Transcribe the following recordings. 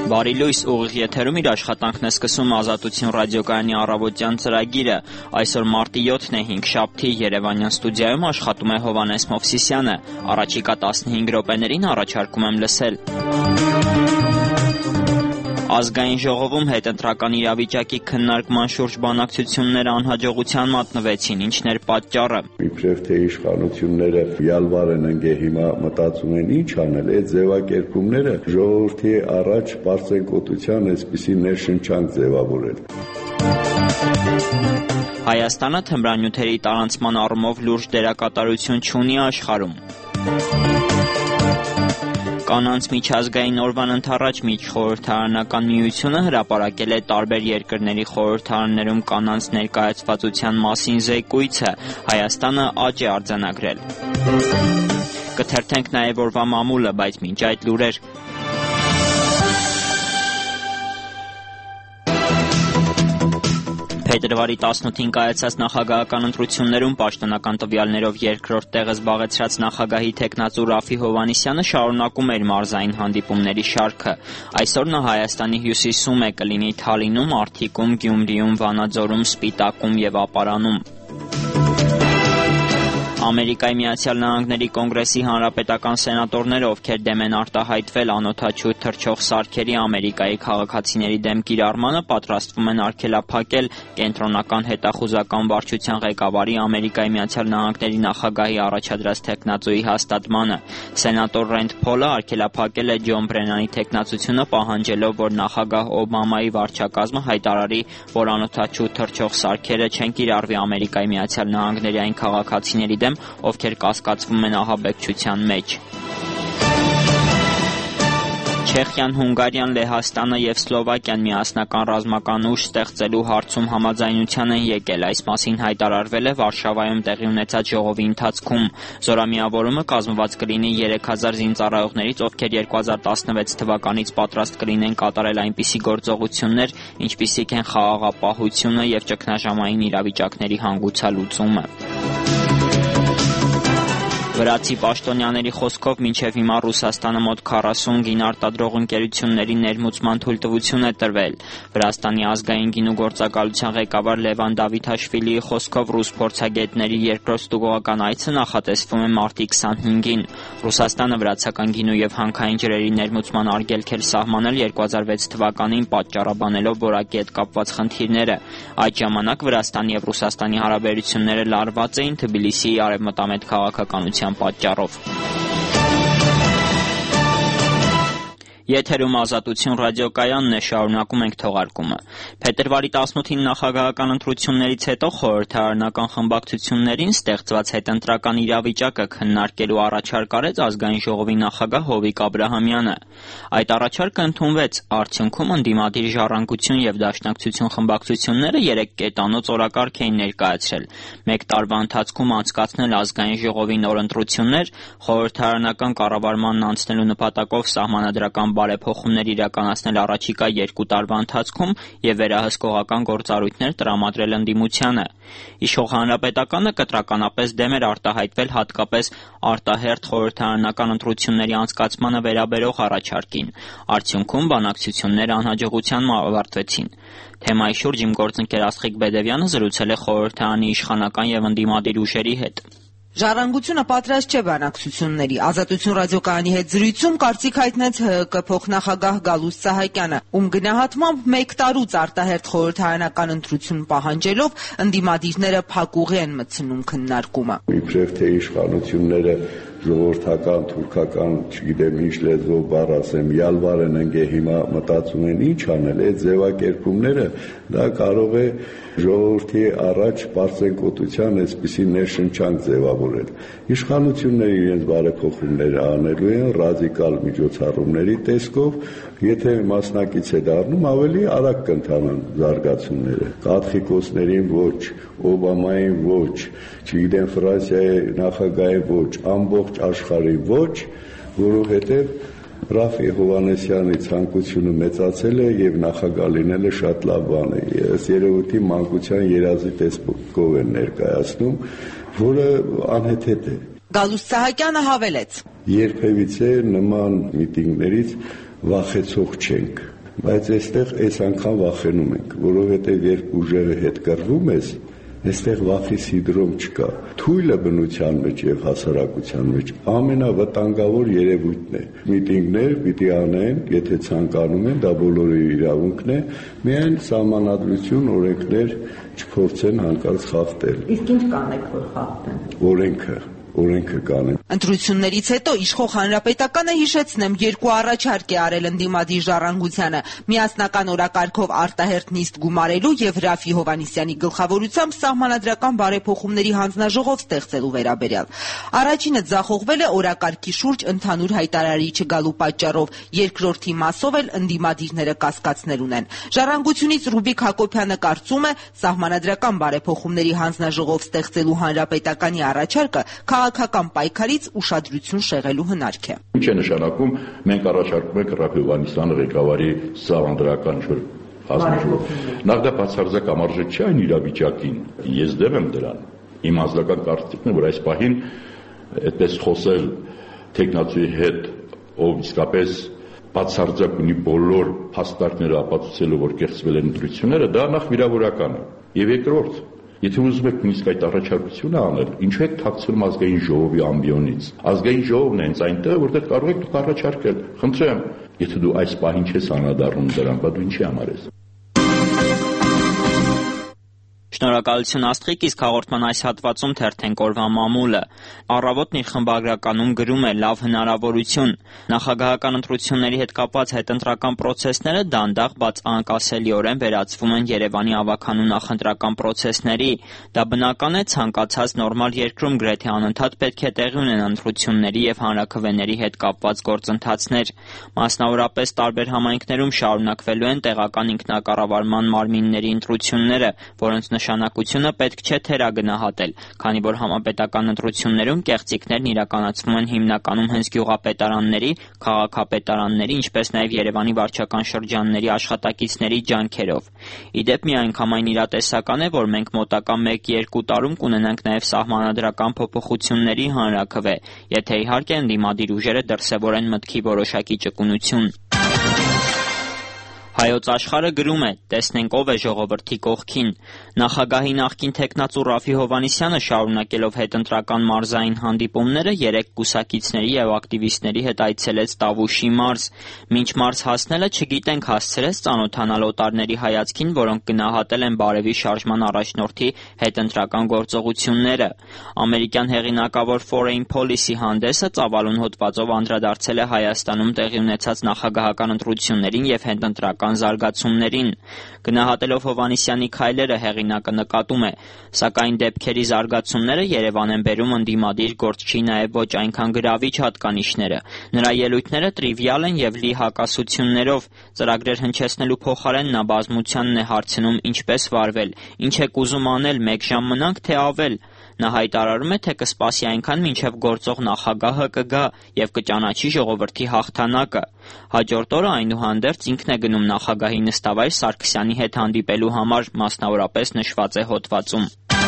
Բարի լույս, ուղիղ եթերում իր աշխատանքն է սկսում Ազատություն ռադիոկայանի առավոտյան ծրագիրը։ Այսօր մարտի 7-ն է, 5 շաբթի, Երևանյան ստուդիայում աշխատում է Հովհաննես Մովսիսյանը։ Առաջիկա 15 րոպեներին առաջարկում եմ լսել։ Ազգային ժողովում հետընտրական իրավիճակի քննարկման շուրջ բանակցությունները անհաջողության մատնվեցին, ինչն էր պատճառը։ Իբրև թե իշխանությունները յալվար են հիմա մտածում են ինչ անել, այդ ձևակերպումները ժողովրդի առաջ պարծենկոտության այսպիսի ներշնչանք ձևավորել։ Հայաստանը թմրանյութերի տարանցման առումով լուրջ դերակատարություն չունի աշխարհում։ Կանանց միջազգային օրվան ընդառաջ միջխորհրդարանական միությունը հրապարակել է տարբեր երկրների խորհրդարաններում կանանց ներկայացվածության մասին զեկույցը, Հայաստանը աճ է արձանագրել։ Կթերթենք նաև օրվա մամուլը, բայց մինչ այդ լուրեր։ Փետրվարի 18-ին կայացած նախագահական ընտրություններում պաշտոնական տվյալներով երկրորդ տեղը զբաղեցրած նախագահի թեկնածու Ռաֆի Հովհաննիսյանը շարունակում էր մարզային հանդիպումների շարքը։ Այսօր նա Հայաստանի հյուսիսում է, կլինի Թալինում, Արթիկում, Գյումրիում, Վանաձորում, Սպիտակում և Ապարանում։ Ամերիկայի Միացյալ Նահանգների Կոնգրեսի հանրապետական սենատորները, ովքեր դեմ են արտահայտվել անօդաչու թռչող սարքերի Ամերիկայի քաղաքացիների դեմ կիրառմանը, պատրաստվում են արգելափակել կենտրոնական հետախուզական վարչության ղեկավարի Ամերիկայի Միացյալ Նահանգների նախագահի առաջադրած թեկնածուի հաստատմանը։ Սենատոր Ռենդ Փոլը արգելափակել է Ջոն Բրենանի թեկնածությունը, պահանջելով, որ նախագահ Օբամայի վարչակազմը հայտարարի, որ անօդաչու թռչող սարքերը չեն կիրառվի Ամերիկայի Միացյալ Նահանգների այն քաղաքացիների դեմ, ովքեր կասկածվում են ահաբեկչության մեջ։ Չեխիան, Հունգարիան, Լեհաստանը և Սլովակիան միասնական ռազմական ուժ ստեղծելու հարցում համաձայնության են եկել։ Այս մասին հայտարարվել է Վարշավայում տեղի ունեցած ժողովի ընթացքում։ Զորամիավորումը կազմված կլինի 3000 զինծառայողներից, ովքեր 2016 թվականից պատրաստ կլինեն կատարել այնպիսի գործողություններ, ինչպիսիք են խաղաղապահությունը և ճգնաժամային իրավիճակների հանգուցալուծումը։ Վրացի պաշտոնյաների խոսքով մինչև հիմա Ռուսաստանը մոտ 40 գինարտադրող ընկերությունների ներմուծման թույլտվություն է տրվել։ Վրաստանի ազգային գինու գործակալության ղեկավար Լևան Դավիթաշվիլիի խոսքով ռուս փորձագետների երկրորդ ստուգողական այցը նախատեսվում է մարտի 25-ին։ Ռուսաստանը վրացական գինու և հանքային ջրերի ներմուծման արգելք էր սահմանել 2006 թվականին, պատճառաբանելով որակի հետ կապված խնդիրները։ Այդ ժամանակ Վրաստանի և Ռուսաստանի հարաբերությունները լարված էին Թբիլիսիի արևմտամետ քաղաքականության պատճառով։ Եթերում Ազատություն ռադիոկայանն է, շարունակում ենք թողարկումը։ Փետրվարի 18-ին նախագահական ընտրություններից հետո խորհրդարանական խմբակցություններին ստեղծված հետընտրական իրավիճակը քննարկելու առաջարկ արեց Ազգային ժողովի նախագահ Հովիկ Աբրահամյանը։ Այդ առաջարկը ընդունվեց, արդյունքում ընդդիմադիր Ժառանգություն և Դաշնակցություն խմբակցությունները 3 կետանոց օրակարգ էին ներկայացրել։ Մեկ տարվա ընթացքում անցկացնել Ազգային ժողովի նոր ընտրություններ, խորհրդարանական կառավարմանն անցնելու նպատակով սահմանադրական բարեփոխումներ իրականացնել առաջիկա 2 տարվա ընթացքում և վերահսկողական գործառույթներ տրամադրել ընդդիմությանը։ Իշխող Հանրապետականը կտրականապես դեմ էր արտահայտվել հատկապես արտահերթ խորհրդարանական ընտրությունների անցկացմանը վերաբերող առաջարկին։ Արդյունքում բանակցությունները անհաջողությամբ ավարտվեցին։ Թեմայի շուրջ իմ գործընկեր Աստղիկ Բեդևյանը զրուցել է խորհրդարանի իշխանական և ընդդիմադիր ուժերի հետ։ Ժառանգությունը պատրաստ չէ բանակցությունների։ Ազատություն ռադիոկայանի հետ զրույցում կարծիք հայտնեց ՀՀԿ փոխնախագահ Գալուստ Սահակյանը, ում գնահատմամբ 1 տարուց արտահերթ խորհրդարանական ընտրություն պահանջելով ընդդիմադիրները փակուղի են մտցնում քննարկումը։ Իբրև թե իշխանությունները ժողովրդական, թուրքական, չգիտեմ ինչ լեզվով բառ ասեմ, յալվար են հիմա մտածում են ինչ անել, այդ ձևակերպումները դա կարող է ժողովրդի առաջ պարծենկոտության այսպիսի ներշնչանք ձևավորել։ Իշխանությունները իրենց բարեփոխումները անելու են ռադիկալ միջոցառումների տեսքով, եթե մասնակից է դառնում, ավելի արագ կընթանան զարգացումները։ Կաթխիկոսներին ոչ, Օբամային ոչ, չգիտեմ Ֆրանսիայի նախագահի ոչ, ամբողջ աշխարհի ոչ, որովհետև Ռաֆի Հովհաննիսյանի ցանկությունը մեծացել է եւ նախագահ լինելը շատ լավ բան է։ Ես երևույթի մանկության երազի տեսքով են ներկայացնում, որը անհեթեթ է։ Գալուստ Սահակյանը հավելեց. Երբևիցե նման միտինգներից վախեցող չենք։ բայց այստեղ այս անգամ վախենում ենք, որովհետև երբ ուժերը հետ կռվում ես, այստեղ վախի սինդրոմ չկա։ Թույլը բնության մեջ եւ հասարակության մեջ ամենավտանգավոր երևույթն է։ Միտինգներ պիտի անեն, եթե ցանկանում են, դա բոլորի իրավունքն է, միայն սահմանադրություն, օրենքներ չփորձեն հանկարծ խախտել։ Իսկ ինչ կանեք, որ խախտեն։ Օրենքը կանեն։ Ընտրություններից հետո իշխող հանրապետականը, հիշեցնեմ, 2 առաջարկ է արել ընդդիմադիր ժառանգությանը՝ միասնական օրակարգով արտահերթ նիստ գումարելու եւ Ռաֆի Հովհաննիսյանի գլխավորությամբ սահմանադրական բարեփոխումների հանձնաժողով ստեղծելու վերաբերյալ։ Առաջինը ձախողվել է օրակարգի շուրջ ընդհանուր հայտարարի չգալու պատճառով, երկրորդի մասով էլ ընդդիմադիրները կասկածներ ունեն։ Ժառանգությունից Ռուբիկ Հակոբյանը կարծում է, սահմանադրական բարեփոխումների հանձնաժողով ստեղծելու հանրապետականի առաջարկը քաղաքական պայքարից ուշադրություն շեղելու հնարք է։ Ինչ է նշանակում, մենք առաջարկում ենք Ռաֆի Հովհաննիսյանի ղեկավարի սահմանադրական հանձնաժողով։ Նախ դա բացարձակ համարժեք չէ այն իրավիճակին, ես դեմ եմ դրան։ Իմ անձնական կարծիքն է, որ այս պահին այդպես խոսել տեխնացուի հետ, ով իսկապես բացարձակ ունի բոլոր փաստարկները ապացուցելու, որ կեղծվել են ընտրությունները, դա նախ վիրավորական է։ Եվ երկրորդ, եթե ուզում եք նույնիսկ այդ առաջարկությունը անել, ինչու եք թաքցնում ազգային ժողովի ամբիոնից։ Ազգային ժողովն է հենց այնտեղ, որտեղ կարող եք դուք առաջարկել։ Խնդրեմ, եթե դու այս պահին չես անդրադառնում դրան, բա դու ինչի համար ես։ Շնորհակալություն Աստղիկ, իսկ հաղորդման այս հատվածում թերթենք օրվա մամուլը։ Առավոտն իր խմբագրականում գրում է լավ հնարավորություն։ Նախագահական ընտրությունների հետ կապված հետընտրական պրոցեսները դանդաղ, բայց անկասելիորեն վերածվում են Երևանի ավագանու նախընտրական պրոցեսների։ Դա բնական է, ցանկացած նորմալ երկրում գրեթե անընդհատ պետք է տեղի ունենան ընտրությունների եւ հանրաքվեների հետ կապված գործընթացներ։ Մասնավորապես տարբեր համայնքներում շարունակվելու են տեղական ինքնակառավարման մարմինների ընտրությունները, որոնց նշանակությունը պետք չէ թերագնահատել, քանի որ համապետական ընտրություններում կեղծիքներն իրականացվում են հիմնականում հենց գյուղապետարանների, քաղաքապետարանների, ինչպես նաև Երևանի վարչական շրջանների աշխատակիցների ջանքերով։ Իդեպ միանգամայն իրատեսական է, որ մենք մոտակա 1-2 տարում կունենանք նաև սահմանադրական փոփոխությունների հանրաքվե, եթե իհարկե ընդդիմադիր ուժերը դրսևորեն մտքի որոշակի ճկունություն։ Հայոց աշխարհը գրում է. տեսնենք ով է ժողովրդի կողքին։ Նախագահի նախկին թեկնածու Ռաֆի Հովհաննիսյանը շարունակելով հետընտրական մարզային հանդիպումները 3 կուսակիցների եւ ակտիվիստների հետ այցելեց Տավուշի մարզ։ Մինչ մարզ հասնելը չգիտենք հասցրեց ծանոթանալ օտարների հայացքին, որոնք գնահատել են Բարևի շարժման առաջնորդի հետընտրական գործողությունները։ Ամերիկյան հեղինակավոր Foreign Policy հանդեսը ծավալուն հոդվածով անդրադարձել է Հայաստանում տեղի ունեցած նախագահական ընտրություններին եւ հետընտրական զարգացումներին։ Գնահատելով Հովհաննիսյանի քայլերը հեղինակը նկատում է, սակայն դեպքերի զարգացումները Երևան են բերում ընդդիմադիր գործչի նաև ոչ այնքան գրավիչ հատկանիշները։ Նրա ելույթները տրիվիալ են եւ լի հակասություններով։ Ծրագրեր հնչեցնելու փոխարեն նա բազմությանն է հարցնում ինչպես վարվել, ինչ եք ուզում անել, 1 ժամ մնանք թե ավել։ Նա հայտարարում է, թե կսպասի այնքան, մինչև գործող նախագահը կգա եւ կճանաչի ժողովրդի հաղթանակը։ Հաջորդ օրը այնուհանդերձ ինքն է գնում նախագահի նստավայր Սարգսյանի հետ հանդիպելու համար, մասնավորապես նշված է հոդվածում։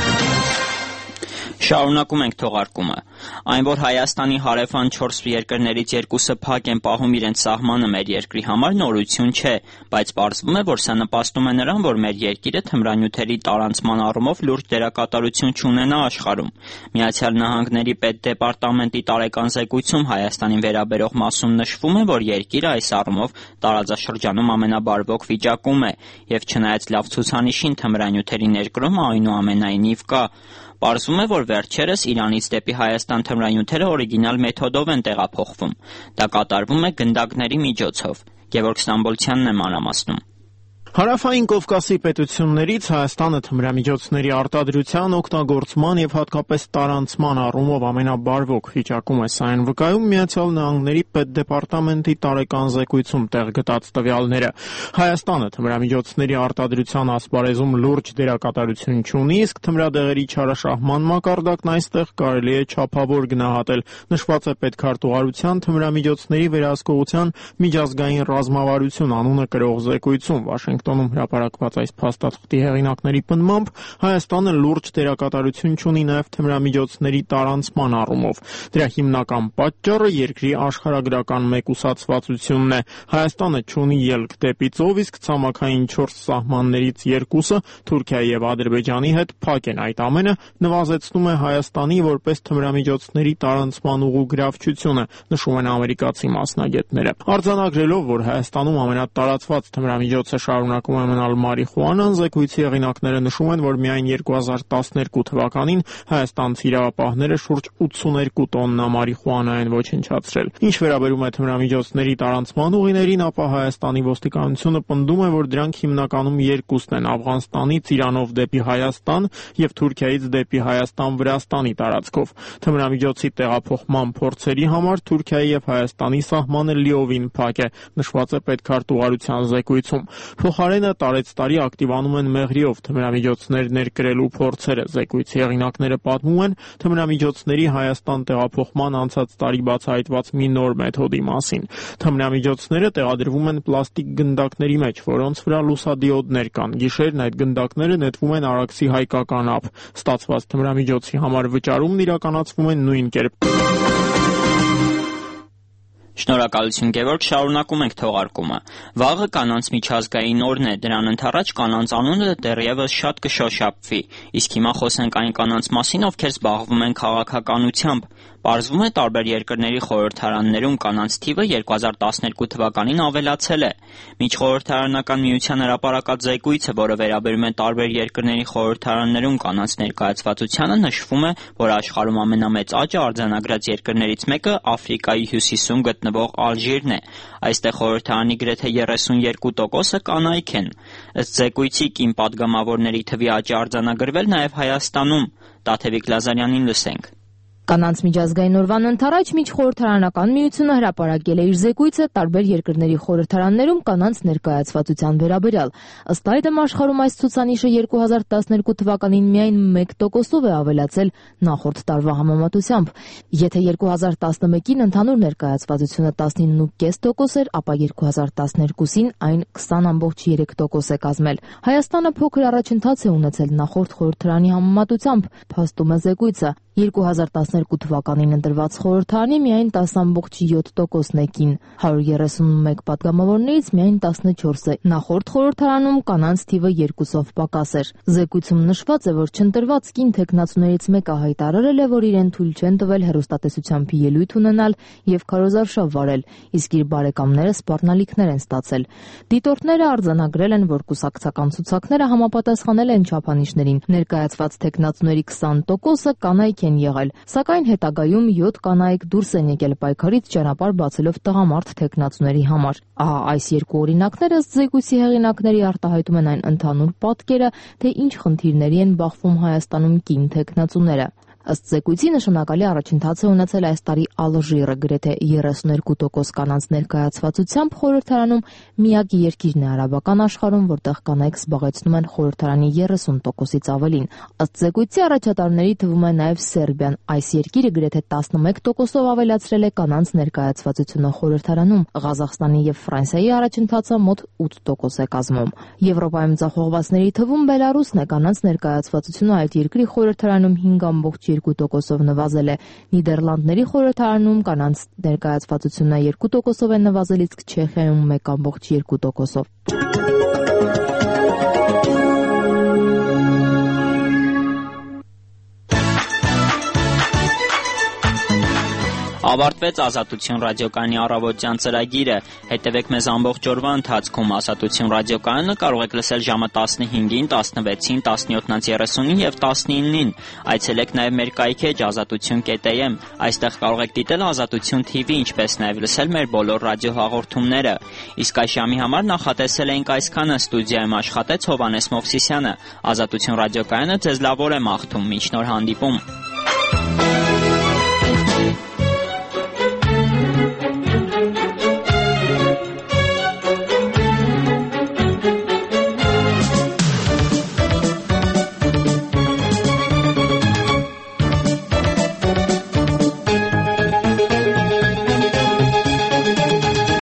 Շարունակում ենք թողարկումը։ Այն, որ Հայաստանի հարևան 4 երկրներից 2-ը փակ են պահում իրենց սահմանը մեր երկրի համար, նորություն չէ, բայց պարզվում է, որ սա նպաստում է նրան, որ մեր երկիրը թմրանյութերի տարանցման առումով լուրջ դերակատարություն չունենա աշխարհում։ Միացյալ Նահանգների պետդեպարտամենտի տարեկան զեկույցում Հայաստանին վերաբերող մասում նշվում է, որ երկիրը այս առումով տարածաշրջանում ամենաբարվոք վիճակում է, եւ չնայած լավ ցուցանիշին թմրանյութերի ներկրումը այնուամենայնիվ կա։ Պարզվում է, որ վերջերս Իրանից դեպի Հայաստան թմրանյութերը օրիգինալ մեթոդով են տեղափոխվում։ Դա կատարվում է գնդակների միջոցով։ Գևորգ Ստամբոլցյանն է մանրամասնում։ Հարավային Կովկասի պետություններից Հայաստանը թմրամիջոցների արտադրության, օգտագործման եւ հատկապես տարանցման առումով ամենաբարվոք վիճակում է, սա են վկայում Միացյալ Նահանգների պետդեպարտամենտի տարեկան զեկույցում տեղ գտած տվյալները։ Հայաստանը թմրամիջոցների արտադրության ասպարեզում լուրջ դերակատարություն չունի, իսկ թմրադեղերի չարաշահման մակարդակն այստեղ կարելի է չափավոր գնահատել, նշված է պետքարտուղարության թմրամիջոցների վերահսկողության միջազգային ռազմավարություն անունը կրող զեկույցում։ Վաշինգտոնում հրապարակված այս փաստաթղթի հեղինակների պնդմամբ Հայաստանը լուրջ դերակատարություն ունի նաև թմրամիջոցների տարանցման առումով։ Դրա հիմնական պատճառը երկրի աշխարհագրական մեկուսացվածությունն է։ Հայաստանը ունի ելք դեպի ծով, իսկ ցամաքային 4 սահմաններից 2-ը Թուրքիայի եւ Ադրբեջանի հետ փակ են։ Այդ ամենը նվազեցնում է Հայաստանի որպես թմրամիջոցների տարանցման ուղու գրավչությունը, նշում են ամերիկացի մասնագետները։ Արձանագրելով, որ Հայաստանում ամենատարածված թմրամիջոցը շարունակում է մնալ մարիխուանան, զեկույցի հեղինակները նշում են, որ միայն 2012 թվականին հայաստանցի իրավապահները շուրջ 82 տոննա մարիխուանա են ոչնչացրել։ Ինչ վերաբերում է թմրամիջոցների տարանցման ուղիներին, ապա Հայաստանի ոստիկանությունը պնդում է, որ դրանք հիմնականում երկուսն են՝ Աֆղանստանից Իրանով դեպի Հայաստան եւ Թուրքիայից դեպի Հայաստան-Վրաստանի տարածքով։ Թմրամիջոցի տեղափոխման փորձերի համար Թուրքիայի եւ Հայաստանի սահմանը լիովին փակ է, նշված է պետքարտուղարության զեկույցում։ Փոխարենը տարեցտարի ակտիվանում են մեղրիով թմրամիջոցներ ներկրելու փորձերը։ Զեկույցի հեղինակները պատմում են թմրամիջոցների Հայաստան տեղափոխման անցած տարի բացահայտված մի նոր մեթոդի մասին։ Թմրամիջոցները տեղադրվում են պլաստիկ գնդակների մեջ, որոնց վրա լուսադիոդներ կան։ Գիշերն այդ գնդակները նետվում են Արաքսի հայկական ափ։ Ստացված թմրամիջոցի համար վճարումն իրականացվում է նույն կերպ։ Շնորհակալություն Գևորգ, շարունակում ենք թողարկումը։ Վաղը կանանց միջազգային օրն է, դրան ընդառաջ կանանց անունը դեռևս շատ կշոշափվի, իսկ հիմա խոսենք այն կանանց մասին, ովքեր զբաղվում են քաղաքականությամբ։ Պարզվում է, տարբեր երկրների խորհրդարաններում կանանց թիվը 2012 թվականին ավելացել է։ Միջխորհրդարանական միության հրապարակած զեկույցը, որը վերաբերում է տարբեր երկրների խորհրդարաններում կանանց ներկայացվածությանը, նշվում է, որ աշխարհում ամենամեծ աճը արձանագրած երկրներից մեկը Աֆրիկայի հյուսիսում գտնվող Ալժիրն է։ Այստեղ խորհրդարանի գրեթե 32%-ը կանայք են։ Ըստ զեկույցի կին պատգամավորների թվի աճ արձանագրվել նաև Հայաստանում։ Տաթևիկ Լազարյանին լսենք։ Կանանց միջազգային օրվան ընդառաջ Միջխորհրդարանական միությունը հրապարակել է իր զեկույցը տարբեր երկրների խորհրդարաններում կանանց ներկայացվածության վերաբերյալ։ Ըստ այդմ աշխարհում այս ցուցանիշը 2012 թվականին միայն 1%-ով է ավելացել նախորդ տարվա համեմատությամբ։ Եթե 2011-ին ընդհանուր ներկայացվածությունը 19.5% էր, ապա 2012-ին այն 20.3% է կազմել։ Հայաստանը փոքր առաջընթաց է ունեցել նախորդ խորհրդարանի համեմատությամբ, փաստում է զեկույցը։ 2012 թվականին ընտրված խորհրդարանի միայն 10.7%-ն է կին, 131 պատգամավորներից միայն 14-ը։ Նախորդ խորհրդարանում կանանց թիվը 2-ով պակաս էր։ Զեկույցում նշված է, որ չընտրված կին թեկնածուներից մեկը հայտարարել է, որ իրեն թույլ չեն տվել հեռուստատեսությամբ ելույթ ունենալ եւ քարոզարշավ վարել, իսկ իր բարեկամները սպառնալիքներ են ստացել։ Դիտորդները արձանագրել են, որ կուսակցական ցուցակները համապատասխանել են չափանիշներին։ Ներկայացված թեկնածուների 20%-ը կանայք են եղել, սակայն հետագայում 7 կանայք դուրս են եկել պայքարից ճանապարհ բացելով տղամարդ թեկնածուների համար։ Ահա այս երկու օրինակները ըստ զեկույցի հեղինակների արտահայտում են այն ընդհանուր պատկերը, թե ինչ խնդիրների են բախվում Հայաստանում կին թեկնածուները։ Ըստ զեկույցի նշանակալի առաջընթաց է ունեցել այս տարի Ալժիրը, գրեթե 32% կանանց ներկայացվածությամբ խորհրդարանում միակ երկիրն է արաբական աշխարհում, որտեղ կանայք զբաղեցնում են խորհրդարանի 30%-ից ավելին։ Ըստ զեկույցի առաջատարների թվում է նաև Սերբիան։ Այս երկիրը գրեթե 11%-ով ավելացրել է կանանց ներկայացվածությունը խորհրդարանում։ Ղազախստանի եւ Ֆրանսիայի առաջընթացը մոտ 8% է կազմում։ Եվրոպայում ձախողվածների թվում Բելարուսն է, կանանց ներկայացվածությունը այդ երկրի խորհրդարանում 5.2%-ով նվազել է։ Նիդերլանդների խորհրդարանում կանանց ներկայացվածությունը 2%-ով է նվազել, իսկ Չեխիայում 1.2%-ով։ Ավարտվեց Ազատություն ռադիոկայանի առավոտյան ծրագիրը։ Հետևեք մեզ ամբողջ օրվա ընթացքում։ Ազատություն ռադիոկայանը կարող եք լսել ժամը 15-ին, 16-ին, 17-30-ին եւ 19-ին։ Այցելեք նաեւ մեր կայքեջ azatutyon.am։ Այստեղ կարող եք դիտել Ազատություն TV, ինչպես նաեւ լսել մեր բոլոր ռադիոհաղորդումները։ Իսկ այս ժամի համար նախատեսել էինք այսքանը։ Ստուդիայում աշխատեց Հովհաննես Մովսիսյանը։ Ազատություն ռադիոկայանը ձեզ լավ օր է մաղթում։ Մինչ նոր հանդիպում։